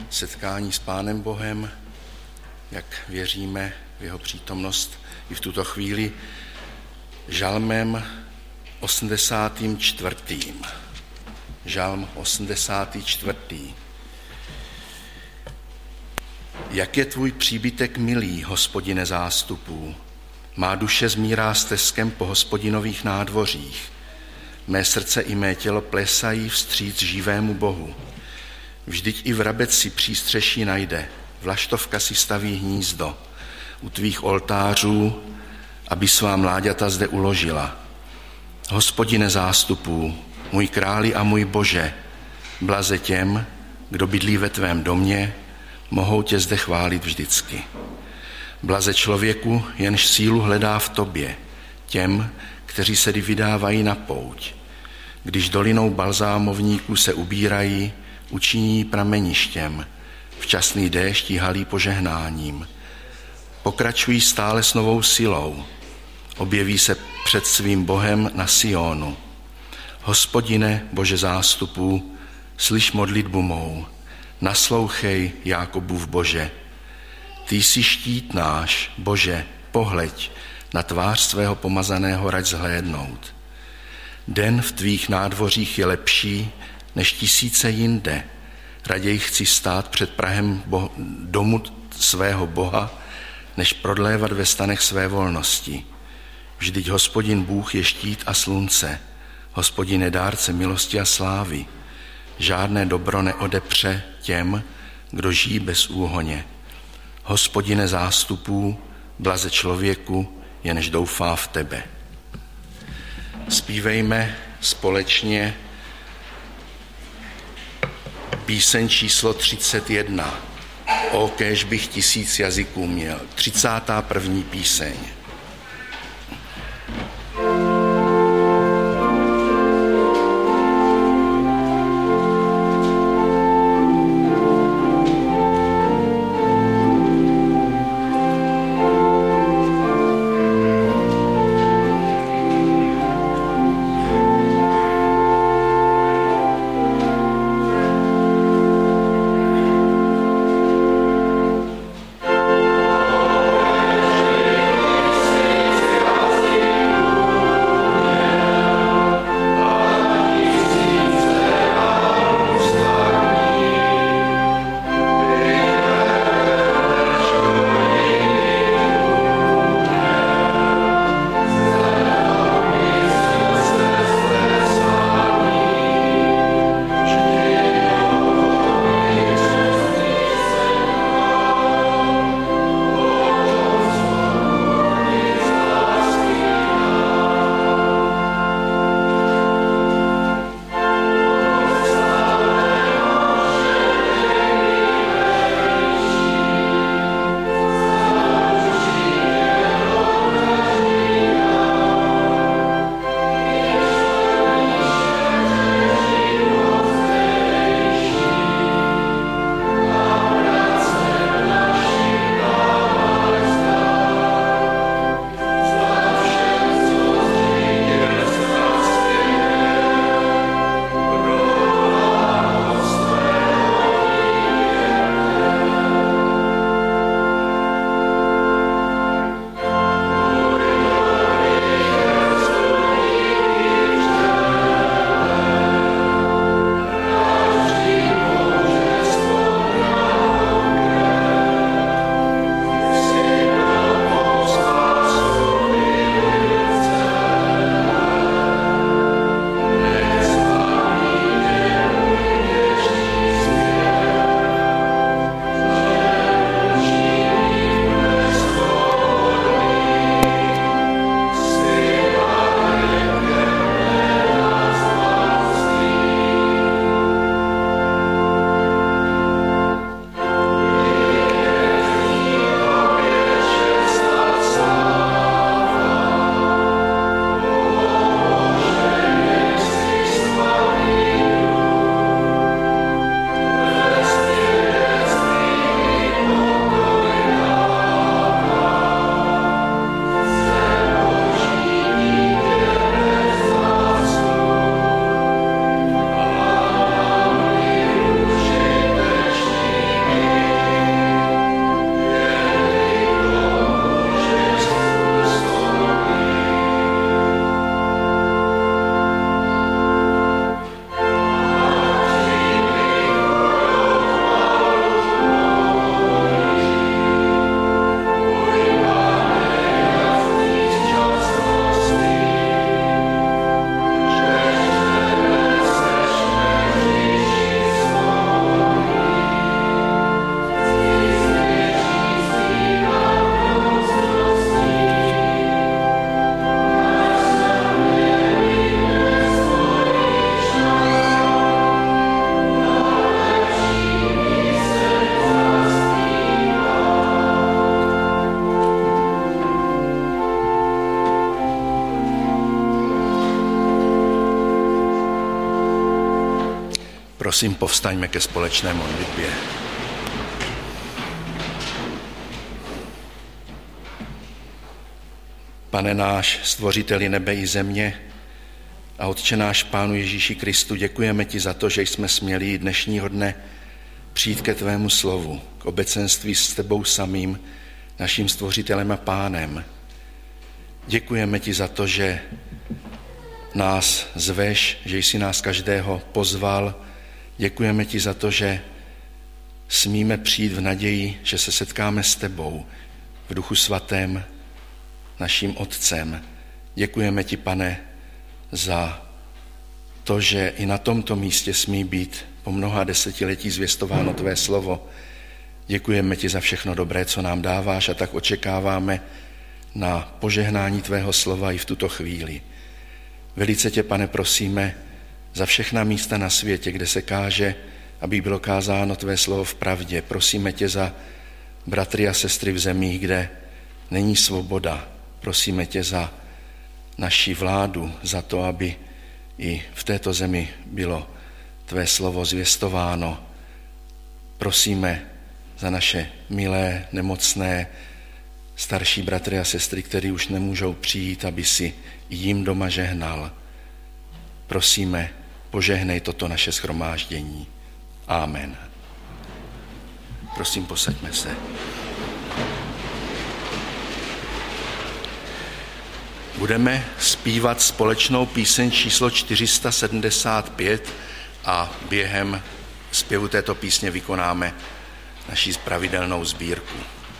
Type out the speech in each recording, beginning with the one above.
setkání s Pánem Bohem, jak věříme v jeho přítomnost i v tuto chvíli, žalmem 84. Žalm 84. Jak je tvůj příbytek milý, Hospodine zástupů, má duše zmírá stezkem po Hospodinových nádvořích. Mé srdce i mé tělo plesají vstříc živému Bohu. Vždyť i vrabec si přístřeší najde, vlaštovka si staví hnízdo u tvých oltářů, aby svá mláďata zde uložila. Hospodine zástupů, můj králi a můj Bože, blaze těm, kdo bydlí ve tvém domě, mohou tě zde chválit vždycky. Blaze člověku, jenž sílu hledá v tobě, těm, kteří se vydávají na pouť. Když dolinou balzámovníků se ubírají, učiní prameništěm, včasný déšť halí požehnáním. Pokračují stále s novou silou, objeví se před svým Bohem na Sionu. Hospodine, Bože zástupů, slyš modlitbu mou, naslouchej, Jákobův Bože. Ty jsi štít náš, Bože, pohleď, na tvář svého pomazaného rať zhlédnout. Den v tvých nádvořích je lepší než tisíce jinde. Raději chci stát před prahem domu svého Boha, než prodlévat ve stanech své volnosti. Vždyť Hospodin Bůh je štít a slunce, Hospodin je dárce milosti a slávy. Žádné dobro neodepře těm, kdo žijí bez úhoně. Hospodine zástupů, blaze člověku, jenž doufá v tebe. Zpívejme společně píseň číslo 31. O kéž bych 1000 jazyků měl. 31. píseň. Prosím, povstaňme ke společné modlitbě. Pane náš, stvořiteli nebe i země a Otče náš Pánu Ježíši Kristu, děkujeme ti za to, že jsme směli dnešního dne přijít ke tvému slovu, k obecenství s tebou samým, naším stvořitelem a Pánem. Děkujeme ti za to, že nás zveš, že jsi nás každého pozval. Děkujeme ti za to, že smíme přijít v naději, že se setkáme s tebou v Duchu Svatém, naším Otcem. Děkujeme ti, Pane, za to, že i na tomto místě smí být po mnoha desetiletí zvěstováno tvé slovo. Děkujeme ti za všechno dobré, co nám dáváš, a tak očekáváme na požehnání tvého slova i v tuto chvíli. Velice tě, Pane, prosíme za všechna místa na světě, kde se káže, aby bylo kázáno tvé slovo v pravdě. Prosíme tě za bratry a sestry v zemích, kde není svoboda. Prosíme tě za naši vládu, za to, aby i v této zemi bylo tvé slovo zvěstováno. Prosíme za naše milé, nemocné, starší bratry a sestry, kteří už nemůžou přijít, aby si jim doma žehnal. Prosíme, požehnej toto naše shromáždění. Amen. Prosím, posaďme se. Budeme zpívat společnou píseň číslo 475 a během zpěvu této písně vykonáme naši pravidelnou sbírku.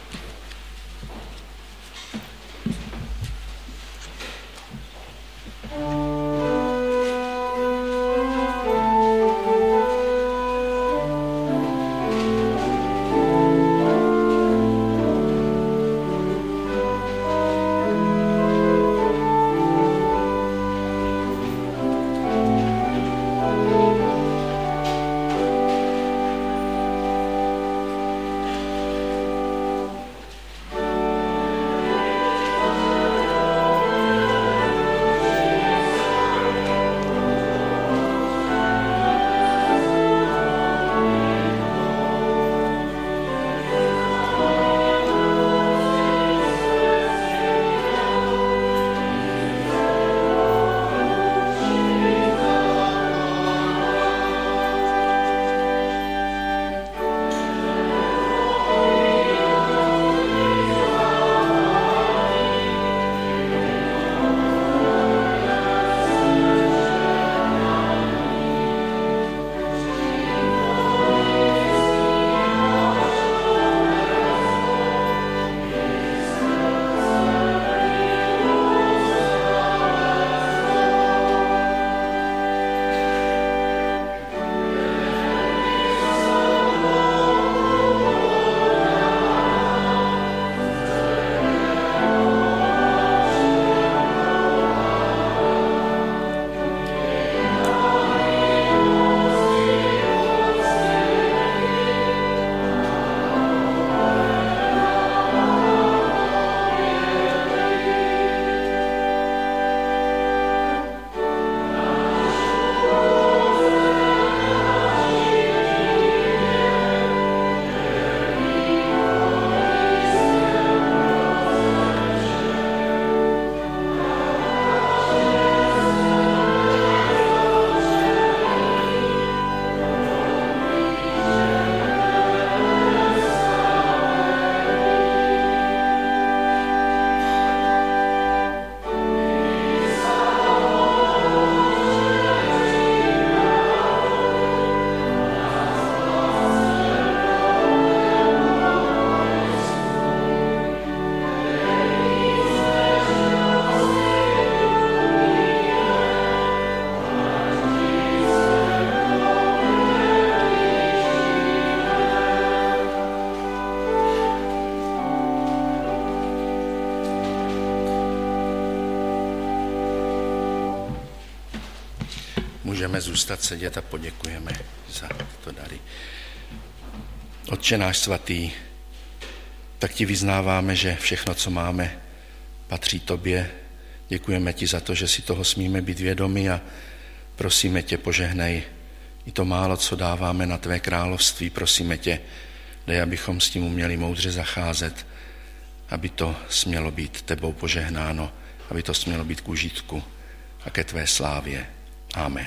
Můžeme zůstat sedět a poděkujeme za to dary. Otče náš svatý, tak ti vyznáváme, že všechno, co máme, patří tobě. Děkujeme ti za to, že si toho smíme být vědomi a prosíme tě, požehnej I to málo, co dáváme na tvé království, prosíme tě, dej, abychom s tím uměli moudře zacházet, aby to smělo být tebou požehnáno, aby to smělo být k užitku a ke tvé slávě. Amen.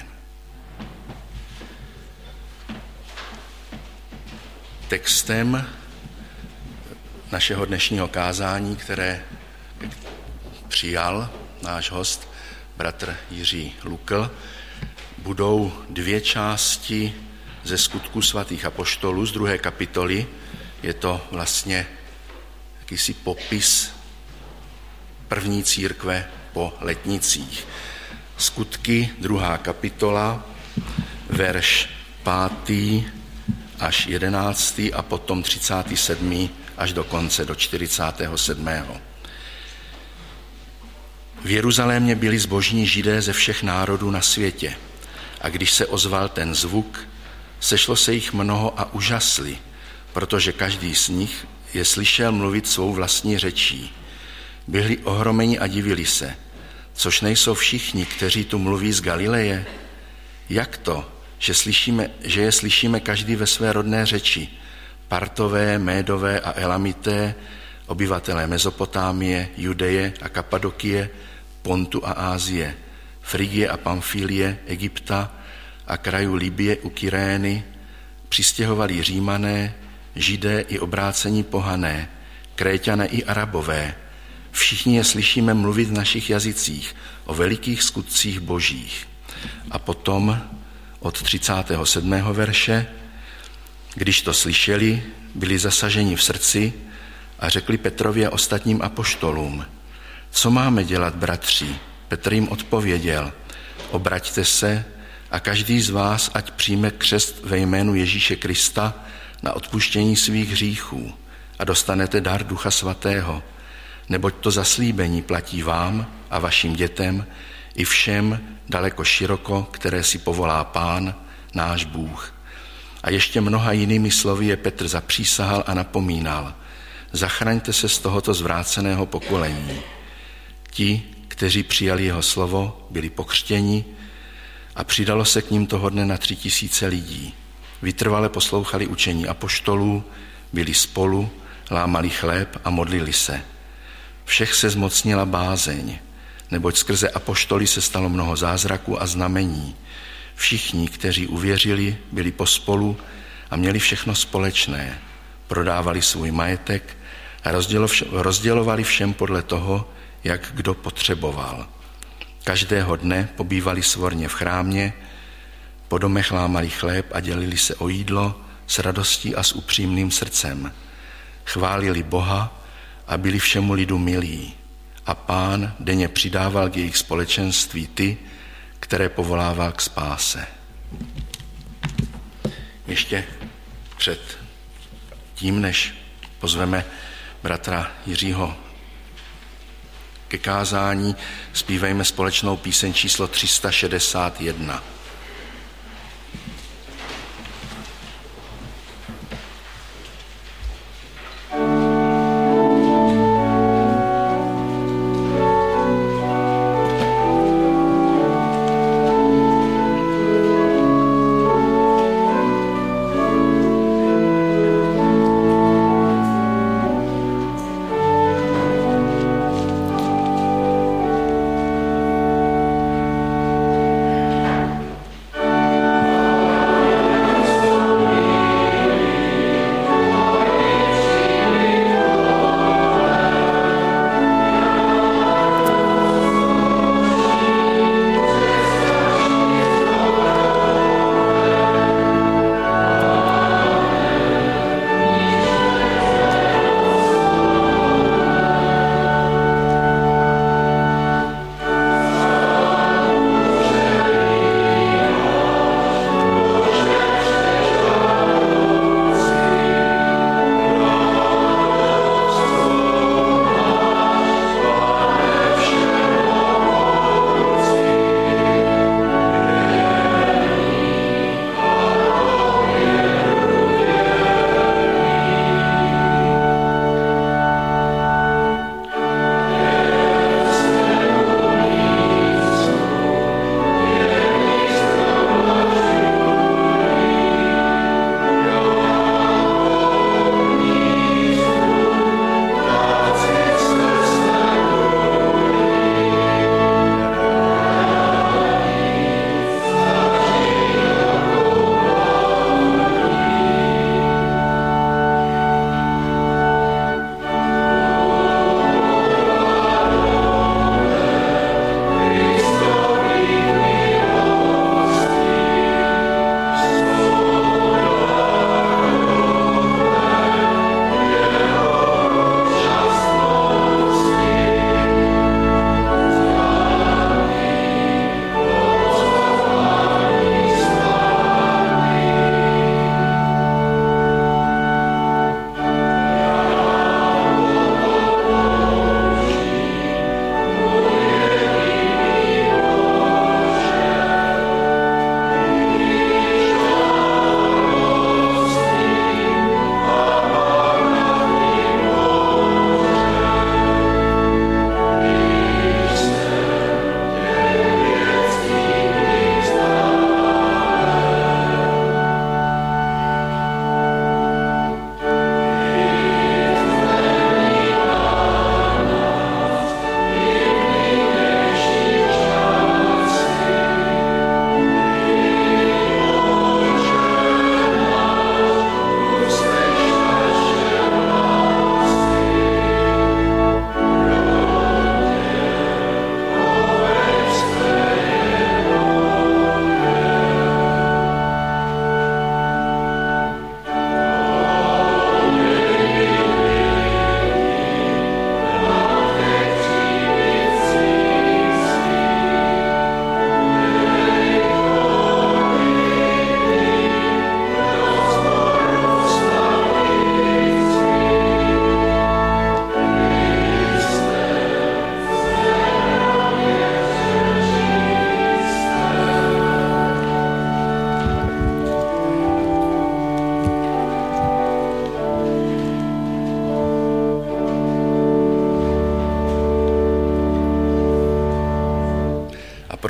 Textem našeho dnešního kázání, které přijal náš host, bratr Jiří Lukl, budou dvě části ze Skutků svatých apoštolů z 2. kapitoly. Je to vlastně jakýsi popis první církve po letnicích. Skutky, 2. kapitola, verš 5. až 11. a potom 37. až do konce, do 47. V Jeruzalémě byli zbožní Židé ze všech národů na světě. A když se ozval ten zvuk, sešlo se jich mnoho a užasli, protože každý z nich je slyšel mluvit svou vlastní řečí. Byli ohromeni a divili se, což nejsou všichni, kteří tu mluví z Galileje. Jak to, že je slyšíme každý ve své rodné řeči? Partové, Médové a Elamité, obyvatelé Mezopotámie, Judeje a Kapadokie, Pontu a Ázie, Frigie a Pamfílie, Egypta a krajů Libye u Kyrény, přistěhovali Římané, Židé i obrácení pohané, Kréťané i Arabové. Všichni je slyšíme mluvit v našich jazycích o velikých skutcích božích. A potom od 37. verše, když to slyšeli, byli zasaženi v srdci a řekli Petrovi a ostatním apoštolům: Co máme dělat, bratři? Petr jim odpověděl: Obraťte se a každý z vás ať přijme křest ve jménu Ježíše Krista na odpuštění svých hříchů a dostanete dar Ducha Svatého, neboť to zaslíbení platí vám a vašim dětem i všem daleko široko, které si povolá Pán, náš Bůh. A ještě mnoha jinými slovy je Petr zapřísahal a napomínal: Zachraňte se z tohoto zvráceného pokolení. Ti, kteří přijali jeho slovo, byli pokřtěni a přidalo se k ním toho dne na 3000 lidí. Vytrvale poslouchali učení apoštolů, byli spolu, lámali chléb a modlili se. Všech se zmocnila bázeň, neboť skrze apoštoly se stalo mnoho zázraků a znamení. Všichni, kteří uvěřili, byli pospolu a měli všechno společné. Prodávali svůj majetek a rozdělovali všem podle toho, jak kdo potřeboval. Každého dne pobývali svorně v chrámě, po domech lámali chléb a dělili se o jídlo s radostí a s upřímným srdcem. Chválili Boha a byli všemu lidu milí. A Pán denně přidával k jejich společenství ty, které povolával k spáse. Ještě před tím, než pozveme bratra Jiřího ke kázání, zpívejme společnou píseň číslo 361.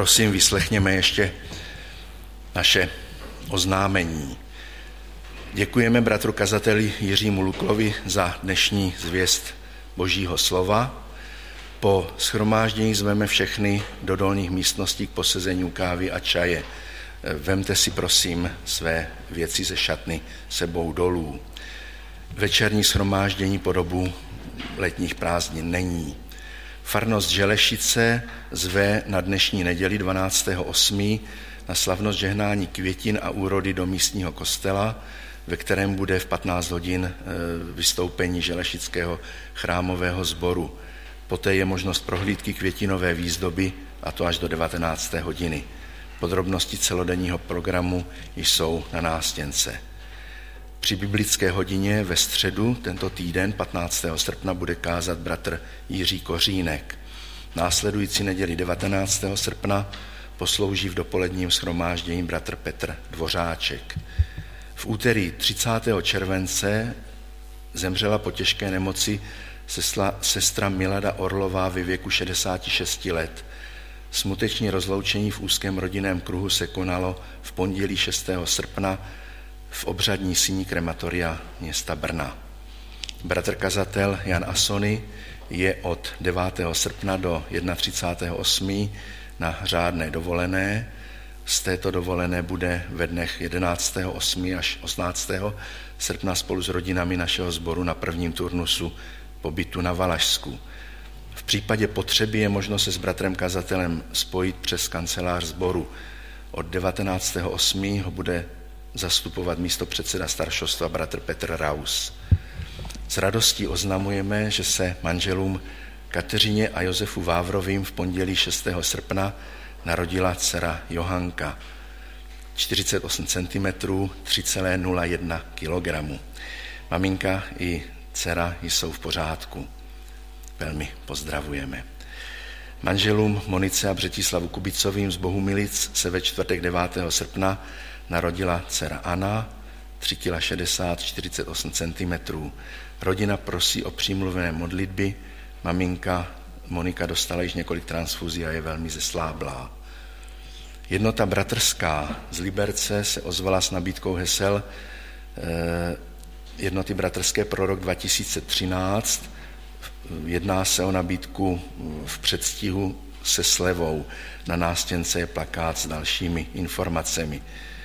prosím, vyslechněme ještě naše oznámení. Děkujeme bratru kazateli Jiřímu Luklovi za dnešní zvěst Božího slova. Po shromáždění zveme všechny do dolních místností k posezení kávy a čaje. Vemte si prosím své věci ze šatny sebou dolů. Večerní shromáždění po dobu letních prázdnin není. Farnost Želešice zve na dnešní neděli 12.8. na slavnost žehnání květin a úrody do místního kostela, ve kterém bude v 15 hodin vystoupení Želešického chrámového sboru. Poté je možnost prohlídky květinové výzdoby, a to až do 19. hodiny. Podrobnosti celodenního programu jsou na nástěnce. Při biblické hodině ve středu tento týden 15. srpna bude kázat bratr Jiří Kořínek. Následující neděli 19. srpna poslouží v dopoledním shromáždění bratr Petr Dvořáček. V úterý 30. července zemřela po těžké nemoci sestra Milada Orlová ve věku 66 let. Smuteční rozloučení v úzkém rodinném kruhu se konalo v pondělí 6. srpna v obřadní síni krematoria města Brna. Bratr kazatel Jan Asony je od 9. srpna do 31.8. na řádné dovolené. Z této dovolené bude ve dnech 11.8. až 18. srpna spolu s rodinami našeho sboru na prvním turnusu pobytu na Valašsku. V případě potřeby je možno se s bratrem kazatelem spojit přes kancelář sboru. Od 19.8. ho bude zastupovat místopředseda staršostva bratr Petr Raus. S radostí oznamujeme, že se manželům Kateřině a Josefu Vávrovým v pondělí 6. srpna narodila dcera Johanka, 48 cm, 3,01 kg. Maminka i dcera jsou v pořádku. Velmi pozdravujeme. Manželům Monice a Břetislavu Kubicovým z Bohumilic se ve čtvrtek 9. srpna narodila dcera Anna, 3,60 kg, 48 cm. Rodina prosí o přímluvené modlitby. Maminka Monika dostala již několik transfuzí a je velmi zesláblá. Jednota bratrská z Liberce se ozvala s nabídkou hesel Jednoty bratrské pro rok 2013. Jedná se o nabídku v předstihu se slevou. Na nástěnce je plakát s dalšími informacemi.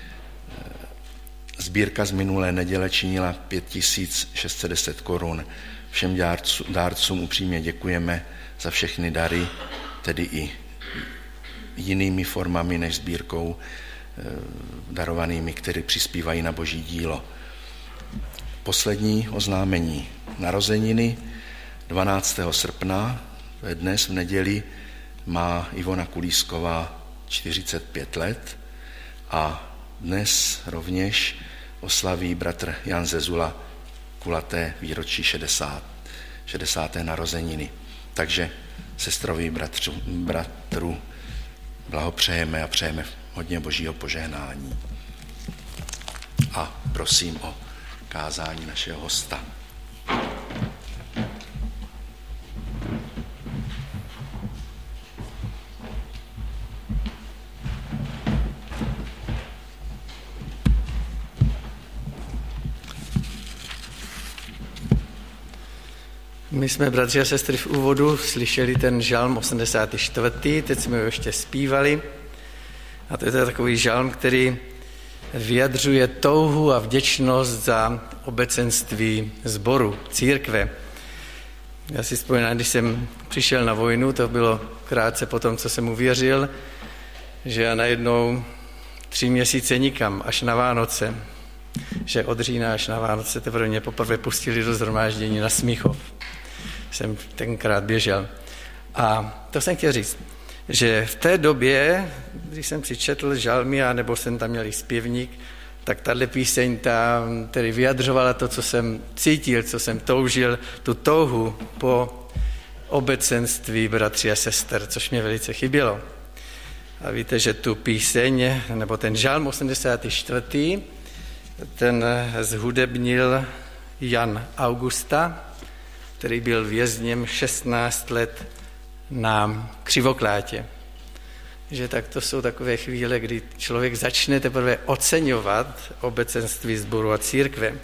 Sbírka z minulé neděle činila 5610 korun. Všem dárcům upřímně děkujeme za všechny dary, tedy i jinými formami než sbírkou darovanými, které přispívají na Boží dílo. Poslední oznámení. Narozeniny 12. srpna, dnes v neděli, má Ivona Kulísková 45 let a dnes rovněž oslaví bratr Jan Zezula kulaté výročí 60. narozeniny. Takže sestrovi bratru blahopřejeme a přejeme hodně Božího požehnání. A prosím o kázání našeho hosta. My jsme, bratři a sestry, v úvodu slyšeli ten žalm 84. Teď jsme ho ještě zpívali. A to je takový žalm, který vyjadřuje touhu a vděčnost za obecenství sboru, církve. Já si vzpomínám, když jsem přišel na vojnu, to bylo krátce po tom, co jsem uvěřil, že já najednou 3 měsíce nikam, až na Vánoce, že od října až na Vánoce teprve mě poprvé pustili do shromáždění na Smíchov. Jsem tenkrát běžel. A to jsem chtěl říct, že v té době, když jsem si četl žalmy, nebo jsem tam měl i zpěvník, tak tahle píseň tam tedy vyjadřovala to, co jsem cítil, co jsem toužil, tu touhu po obecenství bratří a sester, což mě velice chybělo. A víte, že tu píseň, nebo ten žalm 84., ten zhudebnil Jan Augusta, který byl vězněm 16 let na Křivoklátě. že tak to jsou takové chvíle, kdy člověk začne teprve oceňovat obecenství sboru a církve.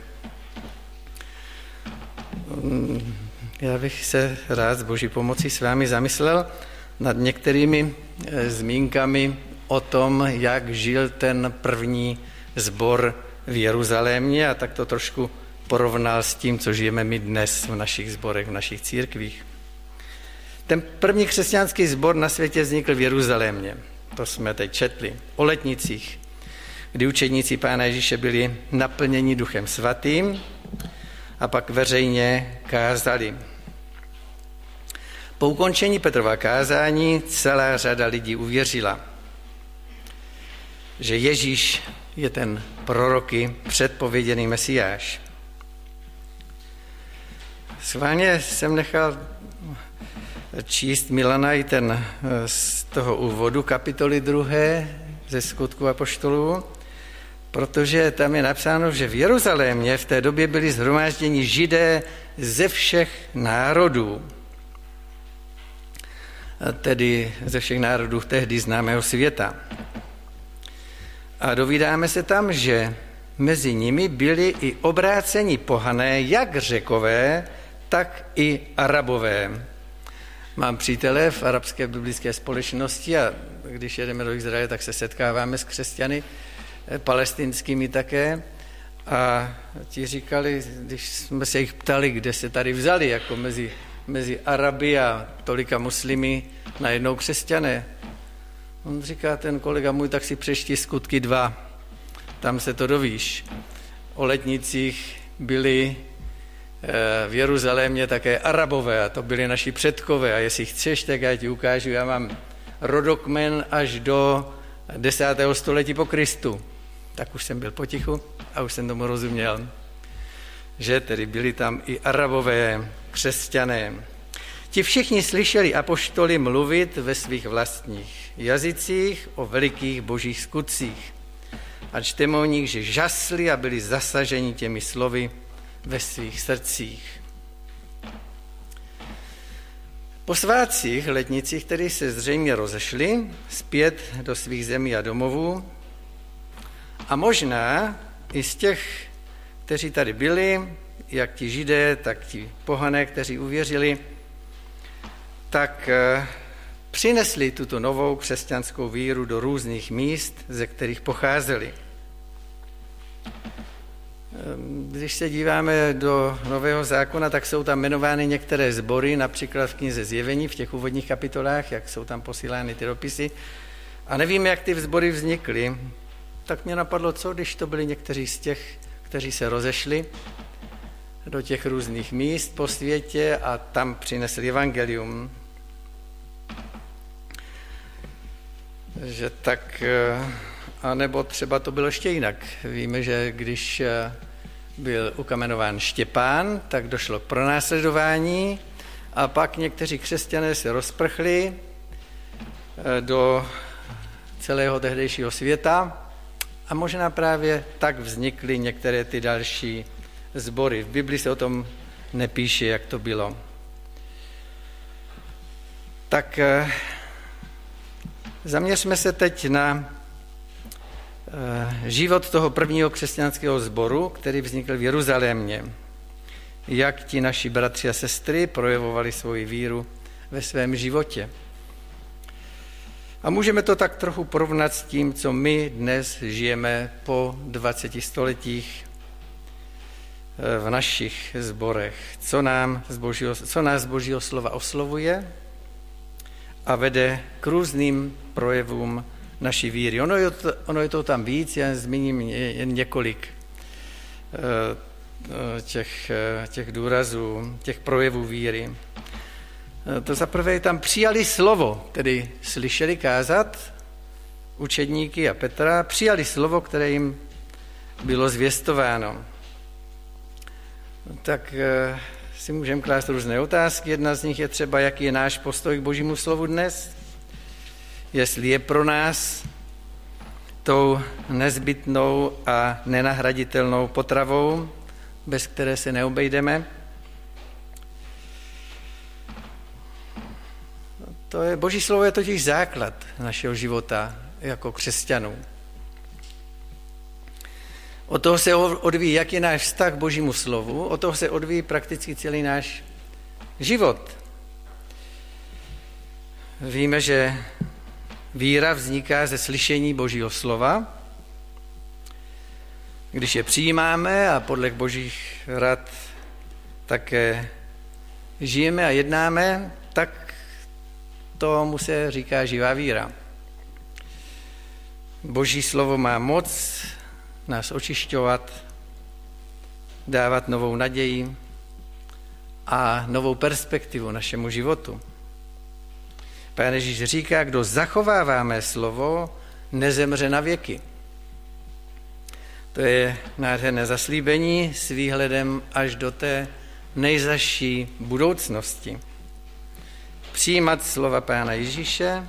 Já bych se rád s Boží pomocí s vámi zamyslel nad některými zmínkami o tom, jak žil ten první sbor v Jeruzalémě a tak to trošku porovnal s tím, co žijeme my dnes v našich sborech, v našich církvích. Ten první křesťanský sbor na světě vznikl v Jeruzalémě. To jsme teď četli. O letnicích, kdy učedníci Pána Ježíše byli naplněni Duchem Svatým a pak veřejně kázali. Po ukončení Petrova kázání celá řada lidí uvěřila, že Ježíš je ten proroky předpověděný Mesiáš. Schválně jsem nechal číst Milana i ten z toho úvodu kapitoly 2. ze Skutků apoštolů, protože tam je napsáno, že v Jeruzalémě v té době byli shromážděni Židé ze všech národů. Tedy ze všech národů tehdy známého světa. A dovídáme se tam, že mezi nimi byli i obrácení pohané, jak Řekové, tak i Arabové. Mám přítele v arabské biblické společnosti a když jedeme do Izraele, tak se setkáváme s křesťany, palestinskými také. A ti říkali, když jsme se jich ptali, kde se tady vzali, jako mezi Araby a tolika muslimy, najednou křesťané. On říká, ten kolega můj, tak si přečti Skutky 2, tam se to dovíš. O letnicích byli v Jeruzalémě také Arabové a to byli naši předkové a jestli chceš, tak já ti ukážu, já mám rodokmen až do 10. století po Kristu. Tak už jsem byl potichu a už jsem tomu rozuměl, že tedy byli tam i Arabové, křesťané. Ti všichni slyšeli apoštoly mluvit ve svých vlastních jazycích o velikých božích skutcích. A čteme o nich, že žasli a byli zasaženi těmi slovy ve svých srdcích. Po svátcích letnicích, kteří se zřejmě rozešli zpět do svých zemí a domovů, a možná i z těch, kteří tady byli, jak ti Židé, tak ti pohané, kteří uvěřili, tak přinesli tuto novou křesťanskou víru do různých míst, ze kterých pocházeli. Když se díváme do Nového zákona, tak jsou tam jmenovány některé sbory, například v knize Zjevení, v těch úvodních kapitolách, jak jsou tam posílány ty dopisy. A nevíme, jak ty sbory vznikly. Tak mě napadlo, co když to byli někteří z těch, kteří se rozešli do těch různých míst po světě a tam přinesli evangelium. Že tak, anebo třeba to bylo ještě jinak. Víme, že když byl ukamenován Štěpán, tak došlo k pronásledování a pak někteří křesťané se rozprchli do celého tehdejšího světa a možná právě tak vznikly některé ty další sbory. V Bibli se o tom nepíše, jak to bylo. Tak zaměřme se teď na život toho prvního křesťanského sboru, který vznikl v Jeruzalémě. Jak ti naši bratři a sestry projevovali svoji víru ve svém životě. A můžeme to tak trochu porovnat s tím, co my dnes žijeme po 20 stoletích v našich sborech. Co nás z Božího slova oslovuje a vede k různým projevům naší víry. Ono je to tam víc, já zmíním jen několik těch důrazů, těch projevů víry. To zaprvé tam přijali slovo, tedy slyšeli kázat učedníky a Petra, přijali slovo, které jim bylo zvěstováno. Tak si můžeme klást různé otázky. Jedna z nich je třeba, jaký je náš postoj k Božímu slovu dnes. Jestli je pro nás tou nezbytnou a nenahraditelnou potravou, bez které se neobejdeme. Boží slovo je totiž základ našeho života jako křesťanů. Od toho se odvíjí, jak je náš vztah k Božímu slovu, od toho se odvíjí prakticky celý náš život. Víme, že víra vzniká ze slyšení Božího slova. Když je přijímáme a podle Božích rad také žijeme a jednáme, tak tomu se říká živá víra. Boží slovo má moc nás očišťovat, dávat novou naději a novou perspektivu našemu životu. Pán Ježíš říká, kdo zachovává mé slovo, nezemře na věky. To je nádherné zaslíbení s výhledem až do té nejzazší budoucnosti. Přijímat slova Pána Ježíše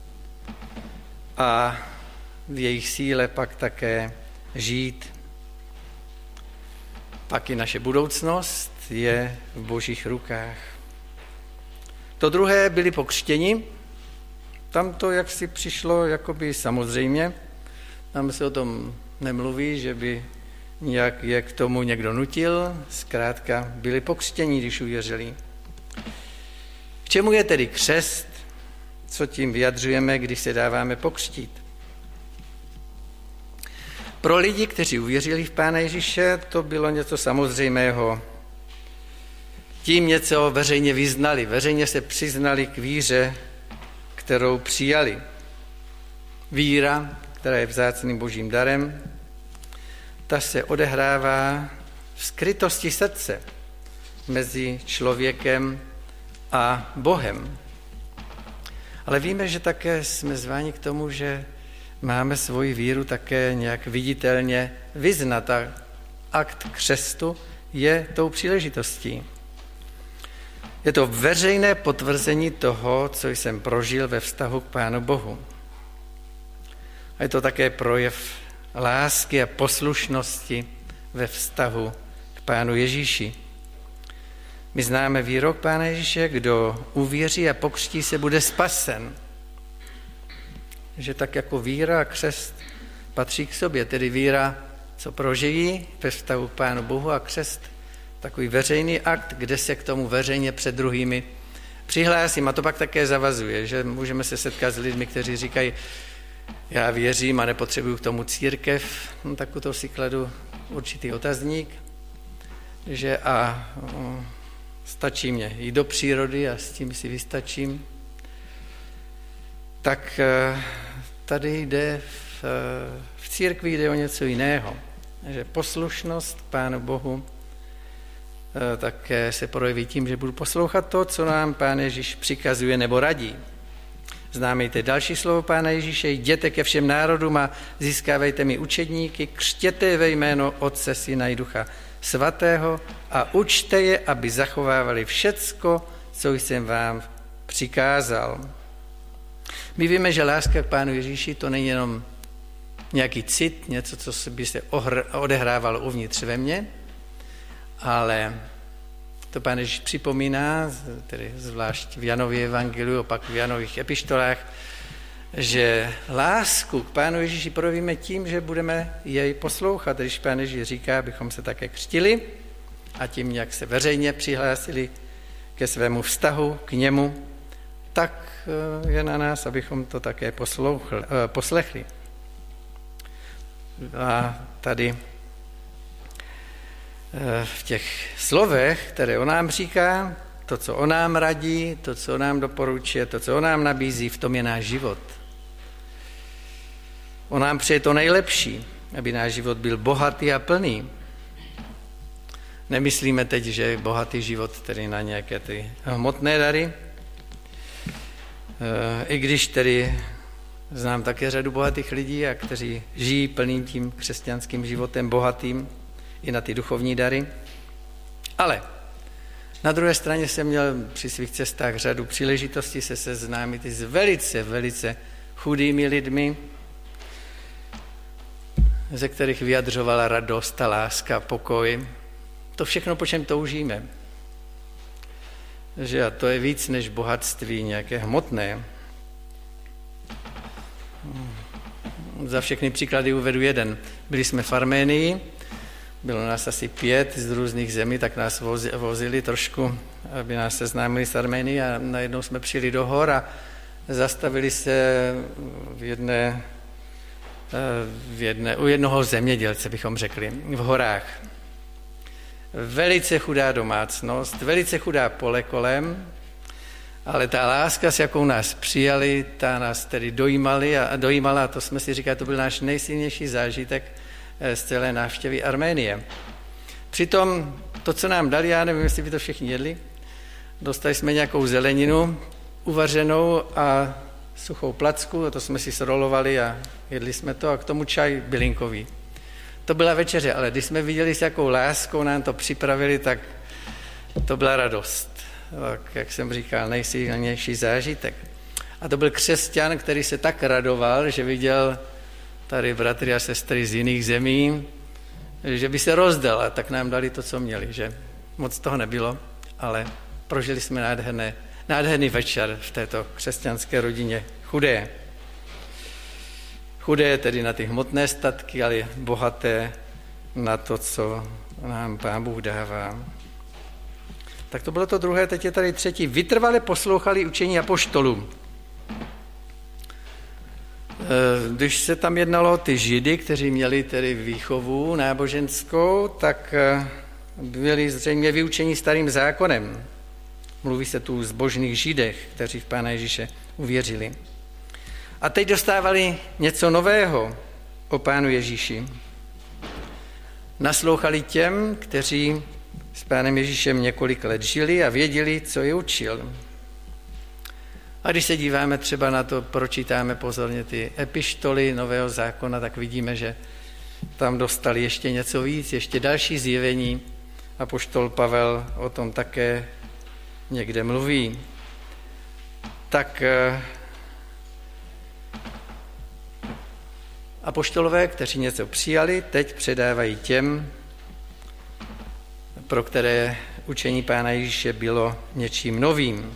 a v jejich síle pak také žít. Pak i naše budoucnost je v Božích rukách. To druhé byli pokřtěni. Tam to jaksi přišlo jakoby samozřejmě. Tam se o tom nemluví, že by nějak je k tomu někdo nutil. Zkrátka byli pokřtěni, když uvěřili. K čemu je tedy křest? Co tím vyjadřujeme, když se dáváme pokřtít? Pro lidi, kteří uvěřili v Pána Ježíše, to bylo něco samozřejmého. Tím něco veřejně vyznali, veřejně se přiznali k víře, kterou přijali. Víra, která je vzácným Božím darem, ta se odehrává v skrytosti srdce mezi člověkem a Bohem. Ale víme, že také jsme zváni k tomu, že máme svoji víru také nějak viditelně vyznat a akt křestu je tou příležitostí. Je to veřejné potvrzení toho, co jsem prožil ve vztahu k Pánu Bohu. A je to také projev lásky a poslušnosti ve vztahu k Pánu Ježíši. My známe výrok Pána Ježíše, kdo uvěří a pokřtí se, bude spasen. Že tak jako víra a křest patří k sobě, tedy víra, co prožijí ve vztahu k Pánu Bohu, a křest, takový veřejný akt, kde se k tomu veřejně před druhými přihlásím. A to pak také zavazuje, že můžeme se setkat s lidmi, kteří říkají, já věřím a nepotřebuju k tomu církev, no, tak to si kladu určitý otazník, že stačí mě jít do přírody a s tím si vystačím. Tak tady jde v církvi jde o něco jiného, že poslušnost Pánu Bohu také se projeví tím, že budu poslouchat to, co nám Pán Ježíš přikazuje nebo radí. Známejte další slovo Pána Ježíše, jděte ke všem národům a získávejte mi učedníky, křtěte ve jméno Otce, Syna i Ducha Svatého a učte je, aby zachovávali všecko, co jsem vám přikázal. My víme, že láska k Pánu Ježíši to není jenom nějaký cit, něco, co by se odehrávalo uvnitř ve mně, ale to Pán Ježíš připomíná, tedy zvlášť v Janově evangeliu, pak v Janových epištolách, že lásku k Pánu Ježíši projevíme tím, že budeme jej poslouchat. Když Pán Ježíš říká, abychom se také křtili a tím nějak se veřejně přihlásili ke svému vztahu k němu, tak je na nás, abychom to také poslechli. A tady v těch slovech, které on nám říká, to, co on nám radí, to, co on nám doporučuje, to, co on nám nabízí, v tom je náš život. On nám přeje to nejlepší, aby náš život byl bohatý a plný. Nemyslíme teď, že je bohatý život tedy na nějaké ty hmotné dary, i když tedy znám také řadu bohatých lidí, a kteří žijí plným tím křesťanským životem, bohatým i na ty duchovní dary. Ale na druhé straně jsem měl při svých cestách řadu příležitostí se seznámit s velice, velice chudými lidmi, ze kterých vyjadřovala radost a láska, pokoj. To všechno, po čem toužíme. že a to je víc než bohatství nějaké hmotné. Za všechny příklady uvedu jeden. Byli jsme v Arménii, bylo nás asi 5 z různých zemí, tak nás vozili trošku, aby nás seznámili s Arménií a najednou jsme přijeli do hor a zastavili se u jednoho zemědělce, bychom řekli, v horách. Velice chudá domácnost, velice chudá pole kolem, ale ta láska, s jakou nás přijali, ta nás tedy dojímala a to jsme si říkali, to byl náš nejsilnější zážitek z celé návštěvy Arménie. Přitom to, co nám dali, já nevím, jestli by to všichni jedli, dostali jsme nějakou zeleninu uvařenou a suchou placku, a to jsme si srolovali a jedli jsme to a k tomu čaj bylinkový. To byla večeře, ale když jsme viděli, s jakou láskou nám to připravili, tak to byla radost. Tak, jak jsem říkal, nejsilnější zážitek. A to byl křesťan, který se tak radoval, že viděl tady bratry a sestry z jiných zemí, že by se rozdal a tak nám dali to, co měli. Že moc toho nebylo, ale prožili jsme nádherný večer v této křesťanské rodině chudé. Chudé tedy na ty hmotné statky, ale bohaté na to, co nám Pán Bůh dává. Tak to bylo to druhé, teď je tady třetí. Vytrvale poslouchali učení apoštolů. Když se tam jednalo o ty Židy, kteří měli tedy výchovu náboženskou, tak byli zřejmě vyučeni starým zákonem. Mluví se tu o zbožných Židech, kteří v Pána Ježíše uvěřili. A teď dostávali něco nového o Pánu Ježíši. Naslouchali těm, kteří s Pánem Ježíšem několik let žili a věděli, co je učil. A když se díváme třeba na to, pročítáme pozorně ty epištoly Nového zákona, tak vidíme, že tam dostali ještě něco víc, ještě další zjevení. Apoštol Pavel o tom také někde mluví. Tak apoštolové, kteří něco přijali, teď předávají těm, pro které učení Pána Ježíše bylo něčím novým.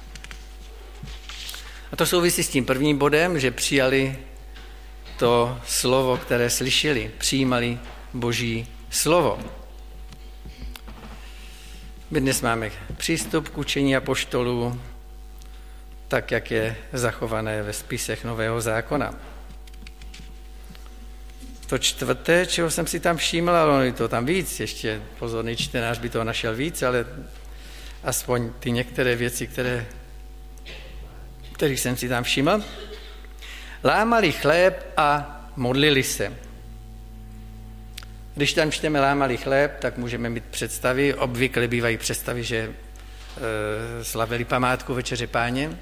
A to souvisí s tím prvním bodem, že přijali to slovo, které slyšeli, přijímali Boží slovo. My dnes máme přístup k učení apoštolů, tak, jak je zachované ve spisech Nového zákona. To čtvrté, čeho jsem si tam všiml, ale je to tam víc, ještě pozorný čtenář by toho našel víc, ale aspoň ty některé věci, kterých jsem si tam všiml. Lámali chléb a modlili se. Když tam čteme lámali chléb, tak můžeme mít představy, obvykle bývají představy, že slavili památku Večeře Páně.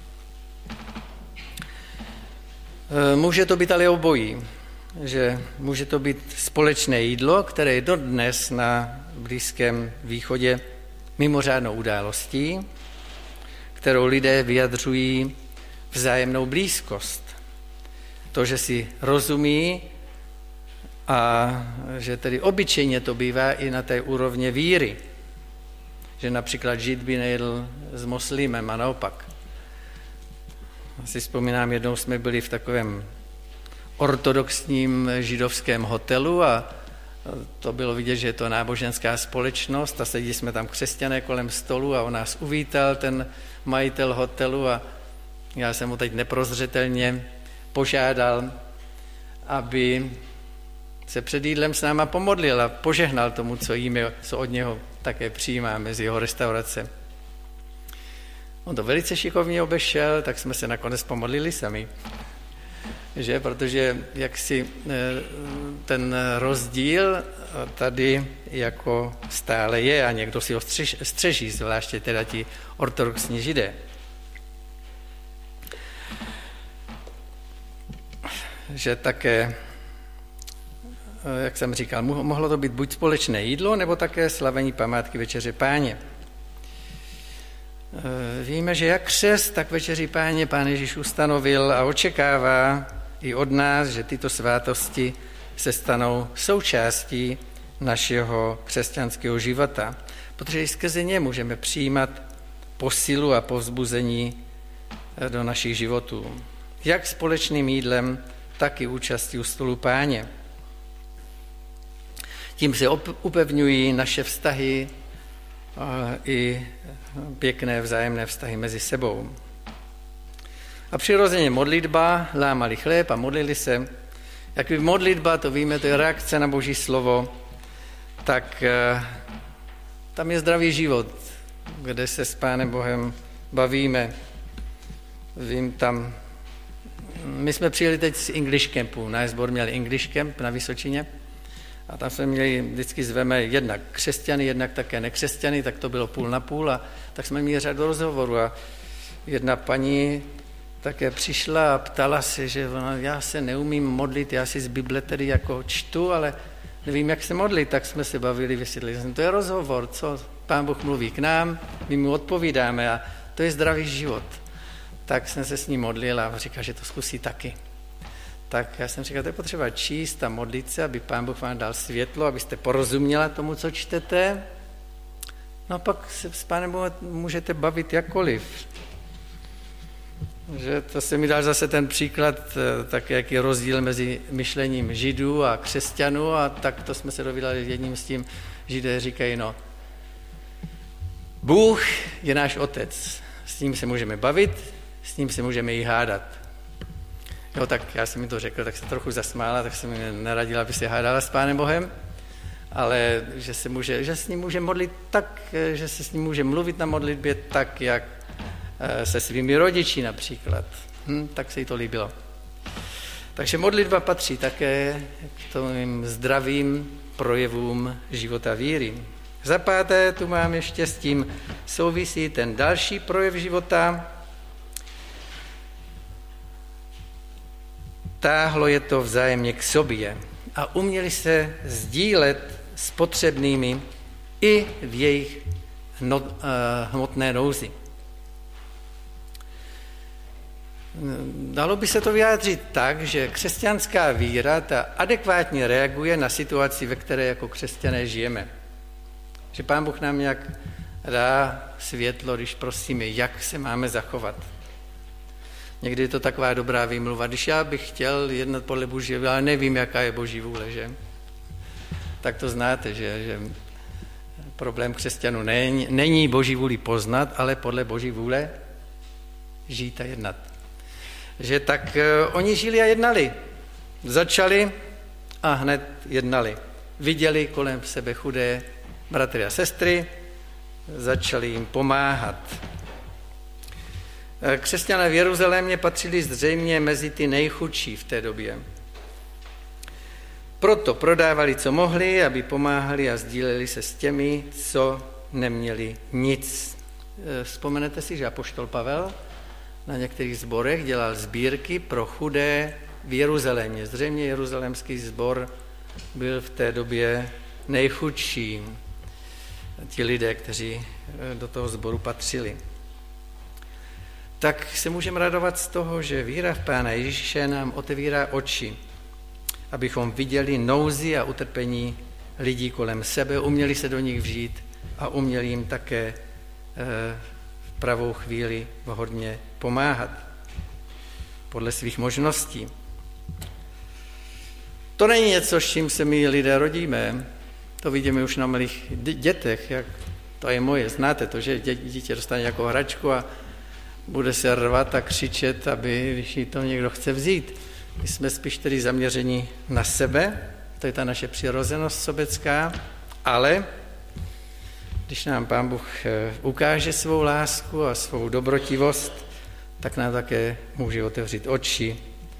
Může to být ale obojí, že může to být společné jídlo, které je dodnes na Blízkém východě mimořádnou událostí, kterou lidé vyjadřují vzájemnou blízkost. To, že si rozumí a že tedy obyčejně to bývá i na té úrovně víry. Že například Žid by nejedl s moslimem a naopak. Si vzpomínám, jednou jsme byli v takovém ortodoxním židovském hotelu a to bylo vidět, že je to náboženská společnost a sedí jsme tam křesťané kolem stolu a on nás uvítal, ten majitel hotelu, a já jsem mu teď neprozřetelně požádal, aby se před jídlem s náma pomodlil a požehnal tomu, co jíme, co od něho také přijímáme z jeho restaurace. On to velice šikovně obešel, tak jsme se nakonec pomodlili sami. Že? Protože jaksi ten rozdíl tady jako stále je a někdo si ho střeží, zvláště teda ti ortodoxní Židé. Že také, jak jsem říkal, mohlo to být buď společné jídlo, nebo také slavení památky Večeře Páně. Víme, že jak křest, tak Večeři Páně Pán Ježíš ustanovil a očekává i od nás, že tyto svátosti se stanou součástí našeho křesťanského života, protože i skrze ně můžeme přijímat posilu a povzbuzení do našich životů. Jak společným jídlem, tak i účastí u stolu Páně. Tím se upevňují naše vztahy i pěkné vzájemné vztahy mezi sebou. A přirozeně modlitba, lámali chléb a modlili se. Jak modlitba, to víme, to je reakce na Boží slovo, tak tam je zdravý život, kde se s Pánem Bohem bavíme. Vím tam, my jsme přijeli teď z English Campu, náš sbor měl English Camp na Vysočině a tam jsme měli, vždycky zveme jednak křesťany, jednak také nekřesťany, tak to bylo půl na půl a tak jsme měli řadu rozhovorů a jedna paní také přišla a ptala se, že já se neumím modlit, já si z Bible tedy jako čtu, ale nevím, jak se modlit, tak jsme se bavili, vysvětlili jsme, to je rozhovor, co Pán Bůh mluví k nám, my mu odpovídáme a to je zdravý život. Tak jsem se s ním modlil a říkal, že to zkusí taky. Tak já jsem říkal, to je potřeba číst a modlit se, aby Pán Bůh vám dal světlo, abyste porozuměla tomu, co čtete. No a pak se s Pánem Bohem můžete bavit jakkoliv. Že to se mi dal zase ten příklad, tak jak je rozdíl mezi myšlením Židů a křesťanů a tak to jsme se dovídali jedním s tím, Židé říkají, no, Bůh je náš otec, s ním se můžeme bavit, s ním se můžeme i hádat. Jo, tak já jsem mi to řekl, tak se trochu zasmála, tak jsem mi neradila, aby se hádala s Pánem Bohem, ale že s ním může modlit tak, že se s ním může mluvit na modlitbě tak, jak se svými rodiči například. Tak se jí to líbilo. Takže modlitba patří také k tomu zdravým projevům života víry. Za páté tu mám ještě s tím souvisí ten další projev života. Táhlo je to vzájemně k sobě a uměli se sdílet s potřebnými i v jejich hmotné nouzi. Dalo by se to vyjádřit tak, že křesťanská víra ta adekvátně reaguje na situaci, ve které jako křesťané žijeme. Že Pán Bůh nám nějak dá světlo, když prosíme, jak se máme zachovat. Někdy je to taková dobrá výmluva, když já bych chtěl jednat podle Boží vůle, ale nevím, jaká je Boží vůle, že? Tak to znáte, že problém křesťanů není Boží vůli poznat, ale podle Boží vůle žít a jednat. Že tak oni žili a jednali. Začali a hned jednali. Viděli kolem sebe chudé bratry a sestry, začali jim pomáhat. Křesťané v Jeruzalémě patřili zřejmě mezi ty nejchudší v té době. Proto prodávali, co mohli, aby pomáhali a sdíleli se s těmi, co neměli nic. Vzpomenete si, že apoštol Pavel na některých sborech dělal sbírky pro chudé v Jeruzalémě. Zřejmě jeruzalémský sbor byl v té době nejchudší. Ti lidé, kteří do toho sboru patřili. Tak se můžeme radovat z toho, že víra v Pána Ježíše nám otevírá oči, abychom viděli nouzi a utrpení lidí kolem sebe, uměli se do nich vžít a uměli jim také v pravou chvíli vhodně pomáhat podle svých možností. To není něco, s čím se my lidé rodíme. To vidíme už na malých dětech, jak to je moje. Znáte to, že dítě dostane jako hračku a bude se rvat a křičet, když jí to někdo chce vzít. My jsme spíš tedy zaměření na sebe, to je ta naše přirozenost sobecká, ale když nám Pán Bůh ukáže svou lásku a svou dobrotivost, tak nám také může otevřít oči,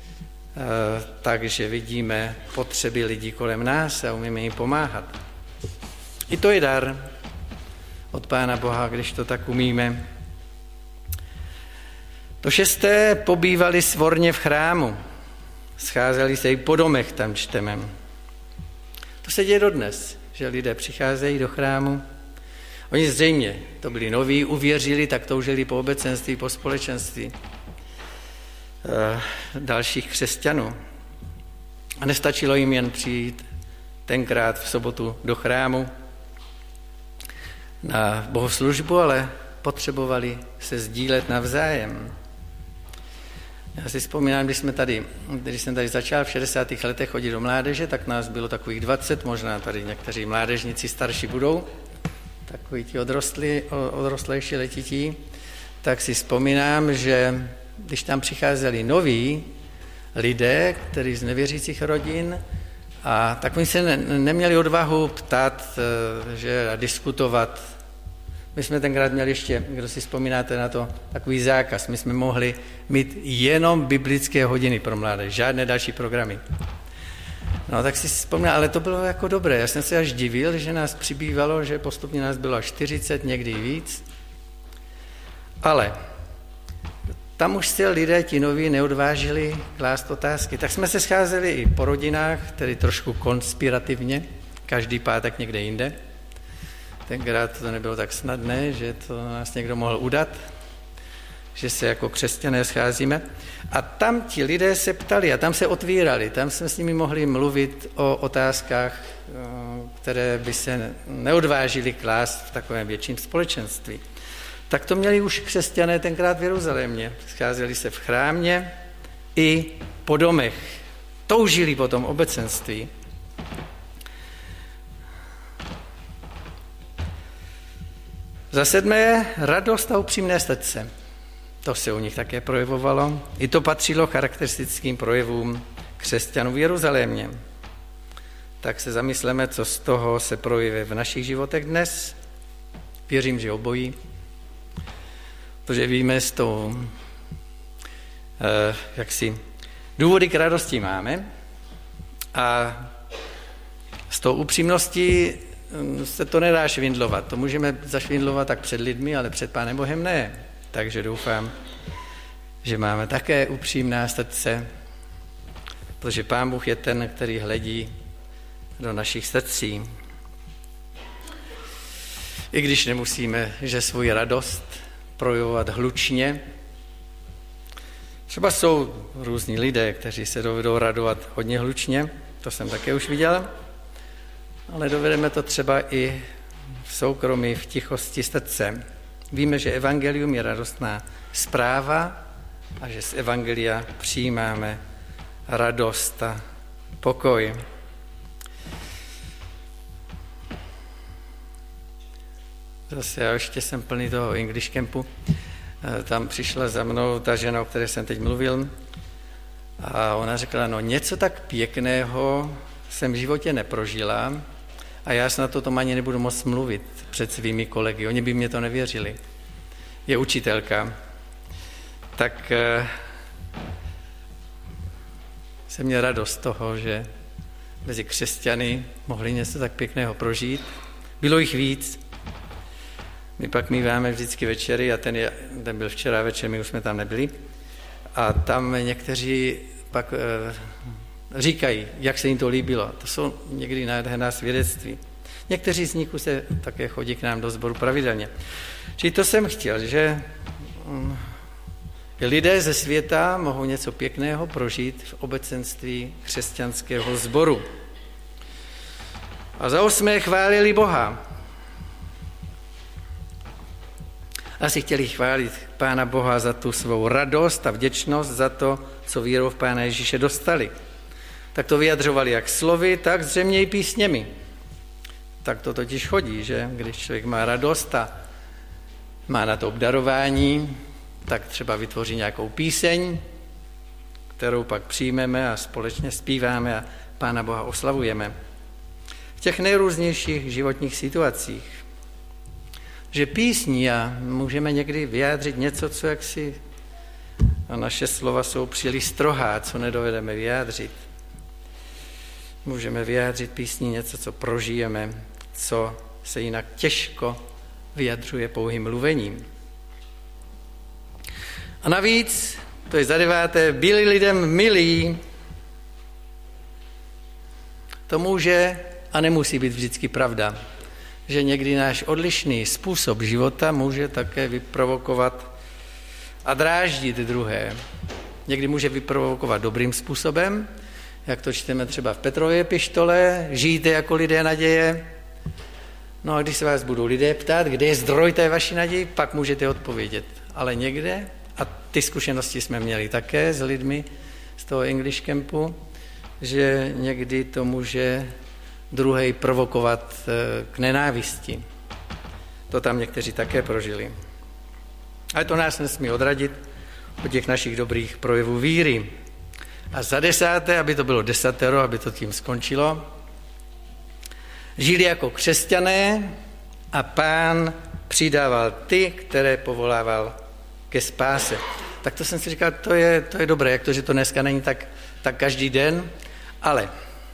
takže vidíme potřeby lidí kolem nás a umíme jim pomáhat. I to je dar od Pána Boha, když to tak umíme. To 6. pobývali svorně v chrámu. Scházeli se i po domech, tam čteme. To se děje dodnes, že lidé přicházejí do chrámu. Oni zřejmě to byli noví, uvěřili, tak toužili po obecenství, po společenství dalších křesťanů. A nestačilo jim jen přijít tenkrát v sobotu do chrámu na bohoslužbu, ale potřebovali se sdílet navzájem. Já si vzpomínám, když jsem tady začal v 60. letech chodit do mládeže, tak nás bylo takových 20, možná tady někteří mládežníci starší budou, takový ti odrostlejší letití, tak si vzpomínám, že když tam přicházeli noví lidé, kteří z nevěřících rodin, a tak oni se neměli odvahu ptát, a diskutovat. My jsme tenkrát měli ještě, kdo si vzpomínáte na to, takový zákaz. My jsme mohli mít jenom biblické hodiny pro mládež, žádné další programy. No tak si vzpomínám, ale to bylo jako dobré. Já jsem se až divil, že nás přibývalo, že postupně nás bylo 40, někdy i víc. Ale tam už se lidé, ti noví, neodvážili klást otázky. Tak jsme se scházeli i po rodinách, tedy trošku konspirativně, každý pátek někde jinde. Tenkrát to nebylo tak snadné, že to nás někdo mohl udat, že se jako křesťané scházíme. A tam ti lidé se ptali a tam se otvírali, tam jsme s nimi mohli mluvit o otázkách, které by se neodvážili klást v takovém větším společenství. Tak to měli už křesťané tenkrát v Jeruzalémě. Scházeli se v chrámě i po domech. Toužili po tom obecenství. Za 7. radost a upřímné srdce. To se u nich také projevovalo. I to patřilo charakteristickým projevům křesťanů v Jeruzalémě. Tak se zamysleme, co z toho se projeví v našich životech dnes. Věřím, že obojí. Protože víme z toho, důvody k radosti máme a z toho upřímností se to nedá švindlovat. To můžeme zašvindlovat tak před lidmi, ale před Pánem Bohem ne. Takže doufám, že máme také upřímná srdce, protože Pán Bůh je ten, který hledí do našich srdcí. I když nemusíme, že svou radost projevovat hlučně. Třeba jsou různí lidé, kteří se dovedou radovat hodně hlučně, to jsem také už viděl, ale dovedeme to třeba i v soukromí, v tichosti srdce. Víme, že evangelium je radostná zpráva a že z evangelia přijímáme radost a pokoj. Zase já ještě jsem plný toho English campu. Tam přišla za mnou ta žena, o které jsem teď mluvil, a ona řekla, no něco tak pěkného jsem v životě neprožila a já snad o tom ani nebudu moc mluvit před svými kolegy. Oni by mě to nevěřili. Je učitelka. Tak jsem měl radost toho, že mezi křesťany mohli něco tak pěkného prožít. Bylo jich víc. My pak míváme vždycky večery a ten byl včera večer, my už jsme tam nebyli. A tam někteří pak říkají, jak se jim to líbilo. To jsou někdy nádherná svědectví. Někteří z nich se také chodí k nám do sboru pravidelně. Čili to jsem chtěl, že lidé ze světa mohou něco pěkného prožít v obecenství křesťanského sboru. A za 8. chválili Boha. Asi chtěli chválit Pána Boha za tu svou radost a vděčnost za to, co vírou v Pána Ježíše dostali. Tak to vyjadřovali jak slovy, tak zřejmě i písněmi. Tak to totiž chodí, že když člověk má radost a má na to obdarování, tak třeba vytvoří nějakou píseň, kterou pak přijmeme a společně zpíváme a Pána Boha oslavujeme. V těch nejrůznějších životních situacích. Že písní a můžeme někdy vyjádřit něco, co jaksi a naše slova jsou příliš strohá, co nedovedeme vyjádřit. Můžeme vyjádřit písní něco, co prožijeme, co se jinak těžko vyjadřuje pouhým mluvením. A navíc, to je za 9. byli lidem milí. To může a nemusí být vždycky pravda. Že někdy náš odlišný způsob života může také vyprovokovat a dráždit druhé. Někdy může vyprovokovat dobrým způsobem, jak to čteme třeba v Petrově epištole, žijte jako lidé naděje, No a když se vás budou lidé ptát, kde je zdroj té vaší naději, pak můžete odpovědět. Ale někde, a ty zkušenosti jsme měli také s lidmi z toho English campu, že někdy to může druhej provokovat k nenávisti. To tam někteří také prožili. Ale to nás nesmí odradit od těch našich dobrých projevů víry. A za 10., aby to bylo 10, aby to tím skončilo, žili jako křesťané a Pán přidával ty, které povolával ke spáse. Tak to jsem si říkal, to je dobré, jak to, že to dneska není tak každý den, ale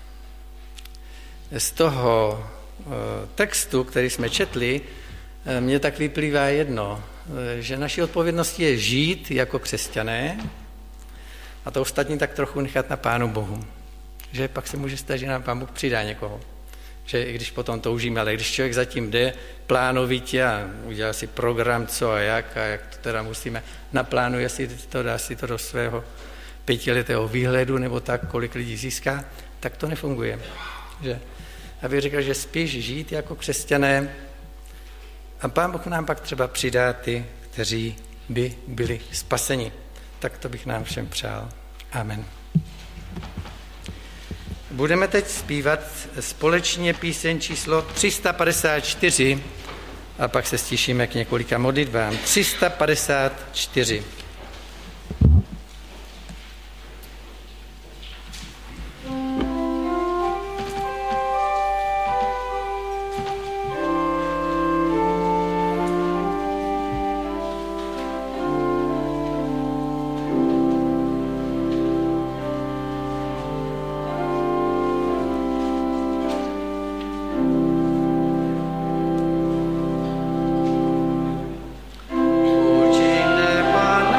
z toho textu, který jsme četli, mně tak vyplývá jedno, že naší odpovědností je žít jako křesťané a to ostatní tak trochu nechat na Pánu Bohu. Že pak se může stát, že nám Pán Bůh přidá někoho. Že i když potom toužíme, ale když člověk zatím jde plánovitě a udělá si program, co a jak to teda musíme, naplánuje si to, dá si to do svého 5letého výhledu nebo tak, kolik lidí získá, tak to nefunguje. Že? A bych řekl, že spíš žít jako křesťané a Pán Bůh nám pak třeba přidá ty, kteří by byli spaseni. Tak to bych nám všem přál. Amen. Budeme teď zpívat společně píseň číslo 354 a pak se stišíme k několika modlitbám. 354. Pane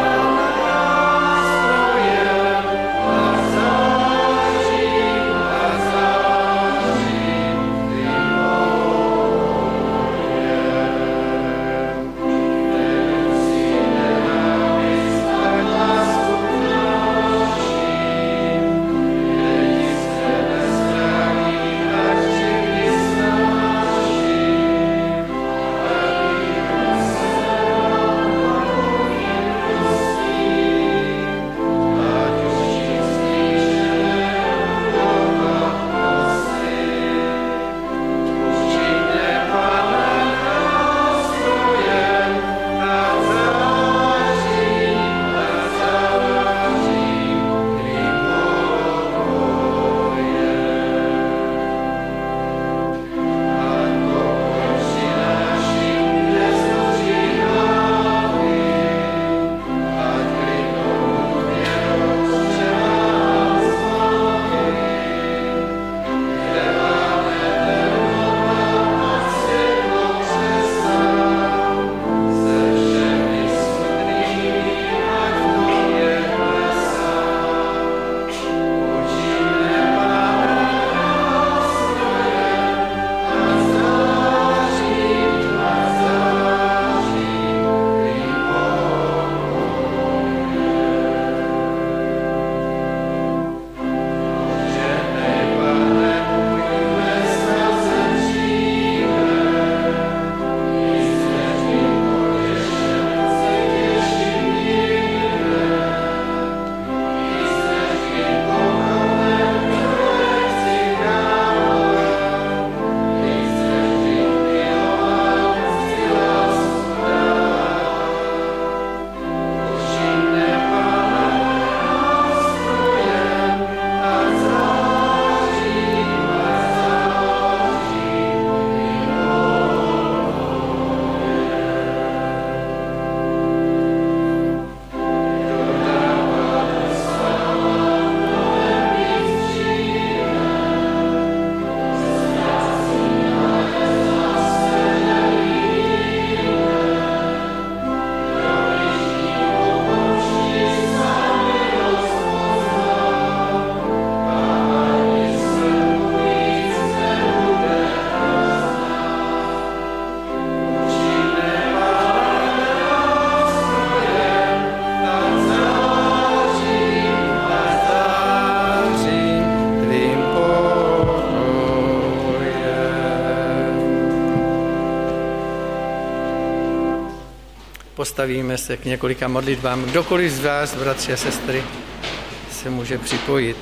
postavíme se k několika modlitbám. Kdokoliv z vás, bratři a sestry, se může připojit.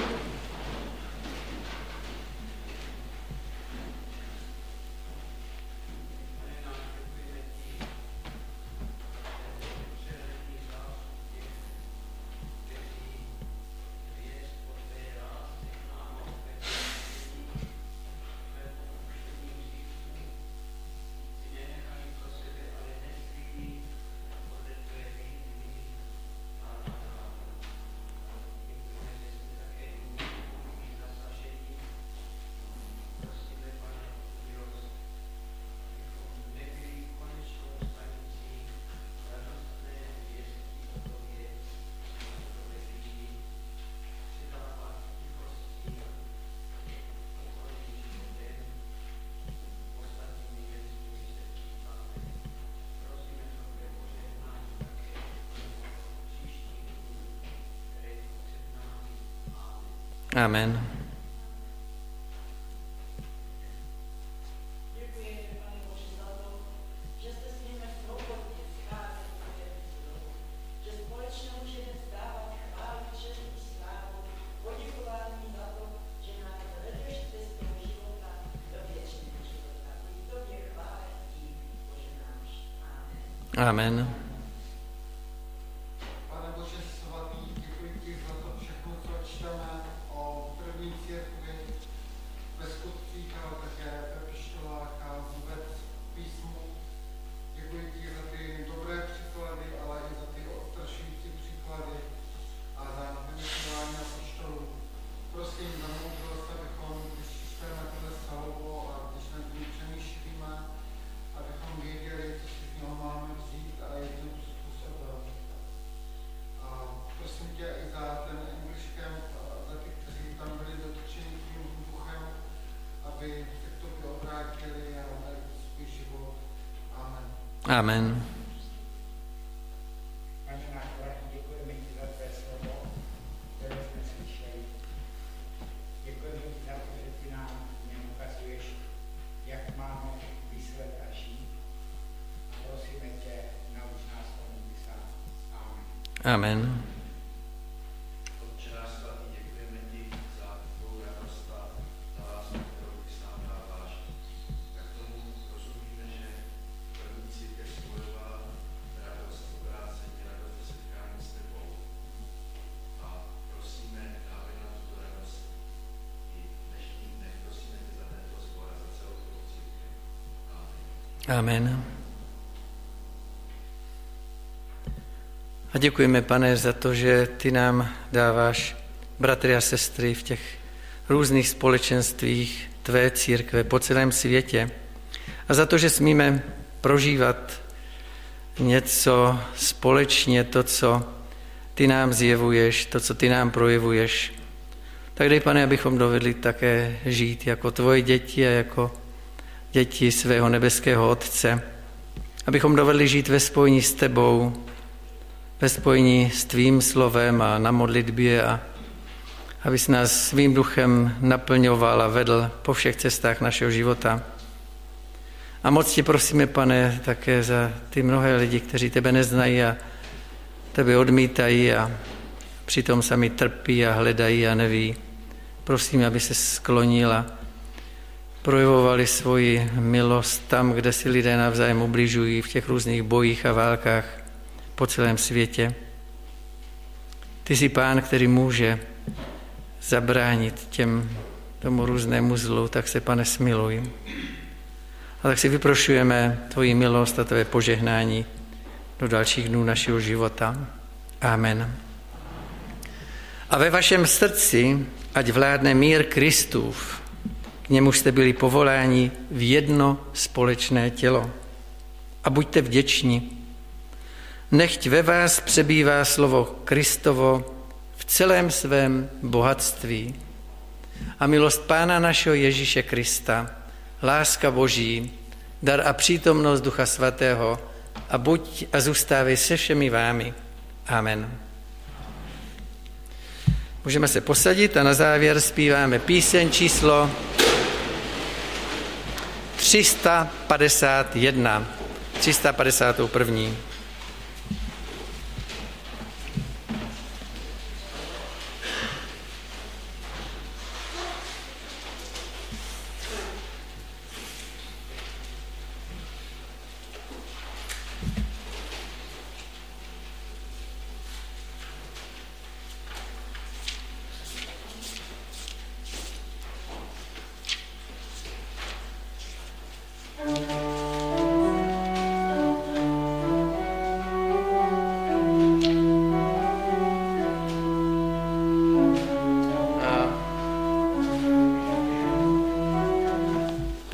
Amen. Amen. Pane Bože svatý, děkuji ti za to všechno, co čteme o první církvi ve skutcích, ale také ve epištolách a vůbec v písmu. Děkuji ti za ty dobré příklady, ale i za ty odstrašující příklady a za vymyšlování apoštolů. Prosím za moudrost, abychom, když čteme tohle slovo a když nad tím přemýšlíme, abychom věděli, co si z něho máme vzít a jakým způsobem. A prosím tě i za ten English camp, za ty, kteří tam byli dotčeni tím duchem, aby se k tobě obrátili a dali svůj život. Amen. Amen. Pane náš bratr, děkujeme ti za tvé slovo, které jsme slyšeli. Děkujeme ti za to, že ty nám v něm ukazuješ, jak máme myslet a žít. A prosíme tě, nauč nás tomu psát. Amen. Amen. Otče náš svatý, děkujeme ti za tvou radost a za lásku, kterou ty s nám dáváš. Tak tomu rozumíme, že první církev spojovala radost obrácení, radost ze setkání s tebou. A prosíme, dávej nám tu radost i dnešní dne. Prosíme tě za tento sbor a za celou tvou církev. Amen. Amen. A děkujeme, Pane, za to, že ty nám dáváš, bratry a sestry, v těch různých společenstvích tvé církve po celém světě. A za to, že smíme prožívat něco společně, to, co ty nám zjevuješ, to, co ty nám projevuješ. Tak dej, Pane, abychom dovedli také žít jako tvoje děti a jako děti svého nebeského Otce. Abychom dovedli žít ve spojení s tebou, ve spojení s tvým slovem a na modlitbě a abys nás svým duchem naplňoval a vedl po všech cestách našeho života. A moc tě prosíme, Pane, také za ty mnohé lidi, kteří tebe neznají a tebe odmítají a přitom sami trpí a hledají a neví. Prosím, aby se sklonil a projevovali svoji milost tam, kde si lidé navzájem ubližují v těch různých bojích a válkách po celém světě. Ty jsi Pán, který může zabránit tomu různému zlu, tak se, Pane, smiluj. A tak si vyprošujeme tvoji milost a tvé požehnání do dalších dnů našeho života. Amen. A ve vašem srdci ať vládne mír Kristův, k němuž jste byli povoláni v jedno společné tělo. A buďte vděční. Nechť ve vás přebývá slovo Kristovo v celém svém bohatství. A milost Pána našeho Ježíše Krista, láska Boží, dar a přítomnost Ducha Svatého a buď a zůstávej se všemi vámi. Amen. Můžeme se posadit a na závěr zpíváme píseň číslo 351. 351.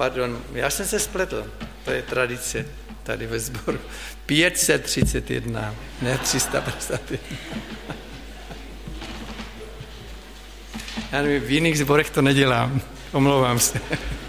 Pardon, já jsem se spletl. To je tradice tady ve sboru. 531, ne 351. Já nevím, v jiných sborech to nedělám. Omlouvám se.